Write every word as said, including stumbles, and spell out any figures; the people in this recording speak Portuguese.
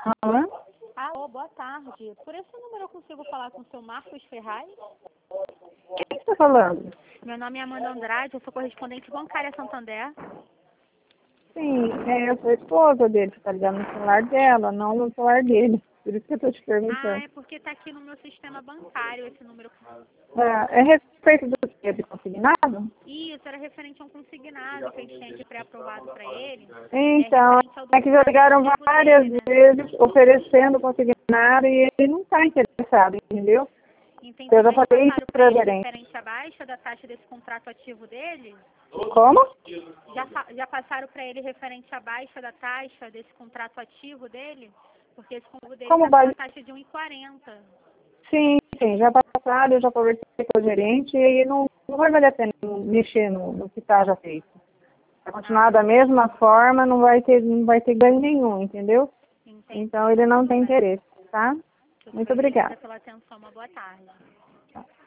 Alô? Alô, boa tarde. Por esse número eu consigo falar com o seu Marcos Ferraz? Quem está falando? Meu nome é Amanda Andrade, eu sou correspondente bancária Santander. Sim, é, eu sou a esposa dele, você está ligando no celular dela, não no celular dele. Por isso que eu estou te Ah, perguntando. é porque está aqui no meu sistema bancário esse número. É, é respeito do que de consignado? Isso, era referente a um consignado que a gente tinha aqui pré-aprovado para ele. É Então, referente ao é que já ligaram documento várias dele, né? vezes oferecendo consignado e ele não está interessado, entendeu? Entendi, Eu já mas falei isso passaram para para ele a gerente. referente à baixa da taxa desse contrato ativo dele? Como? Já, fa- já passaram para ele referente à baixa da taxa desse contrato ativo dele? Porque esse contrato dele Como está com uma base? taxa de um e quarenta. Sim, sim, já passaram, eu já conversei com o gerente e não, não vai valer a pena mexer no, no que está já feito. Vai continuar Ah, da mesma forma, não vai ter, não vai ter ganho nenhum, entendeu? entendi. Então ele Então, não tudo tem bem. interesse, tá? Tudo Muito bem. Obrigada obrigada. pela atenção. Uma boa tarde. Tchau.